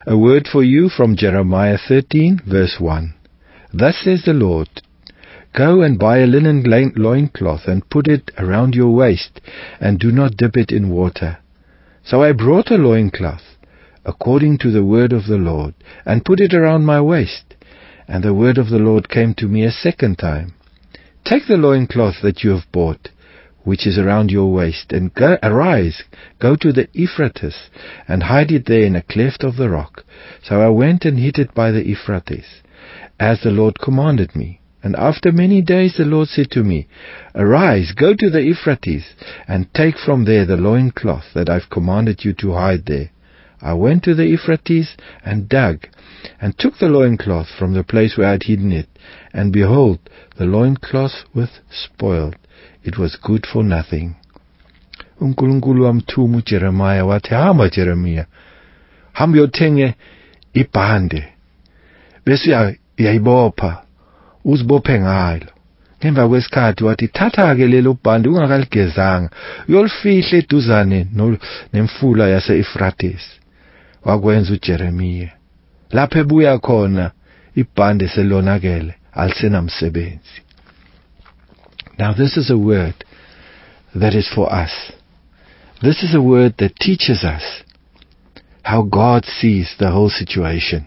A word for you from Jeremiah 13, verse 1. Thus says the Lord, Go and buy a linen loincloth and put it around your waist, and do not dip it in water. So I brought a loincloth, according to the word of the Lord, and put it around my waist. And the word of the Lord came to me a second time. Take the loincloth that you have bought, which is around your waist, and arise, go to the Euphrates, and hide it there in a cleft of the rock. So I went and hid it by the Euphrates, as the Lord commanded me. And after many days the Lord said to me, Arise, go to the Euphrates, and take from there the loincloth that I've commanded you to hide there. I went to the Euphrates, and dug, and took the loincloth from the place where I had hidden it. And behold, the loincloth was spoiled. It was good for nothing. uNkulunkulu wamthuma uJeremiah wathi, Hamba Jeremiah, hamba uyothenge ibhande, bese uyayibopha, uzibophe ngalo. Ngemva kwesikhathi wathi, Thatha-ke lelo bhande ungakaligezanga, uyolifihle eduzane nemfula yase-Euphrates. Wakwenza uJeremiah. Lapho ebuya khona, ibhande selonakele, alisenamsebenzi. Now this is a word that is for us. This is a word that teaches us how God sees the whole situation.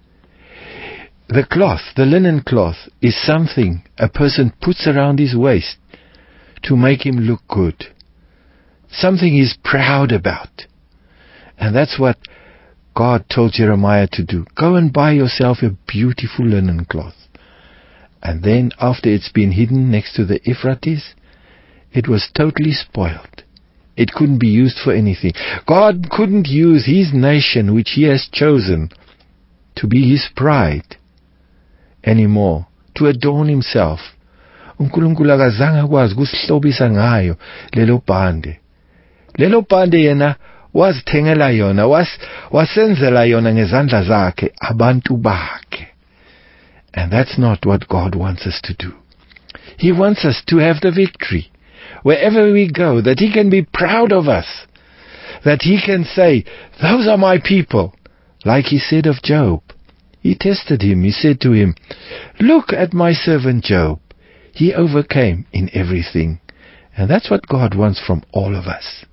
The cloth, the linen cloth, is something a person puts around his waist to make him look good. Something he's proud about. And that's what God told Jeremiah to do. Go and buy yourself a beautiful linen cloth. And then, after it's been hidden next to the Euphrates, it was totally spoiled. It couldn't be used for anything. God couldn't use His nation, which He has chosen, to be His pride anymore, to adorn Himself. uNkulunkulu akazange akwazi ukusihlobisa ngayo lelo bhande. Lelo bhande yena wazithengela yona, wasenzela yona ngezandla zakhe, abantu bakhe. And that's not what God wants us to do. He wants us to have the victory. Wherever we go, that He can be proud of us. That He can say, those are my people. Like He said of Job. He tested him. He said to him, look at my servant Job. He overcame in everything. And that's what God wants from all of us.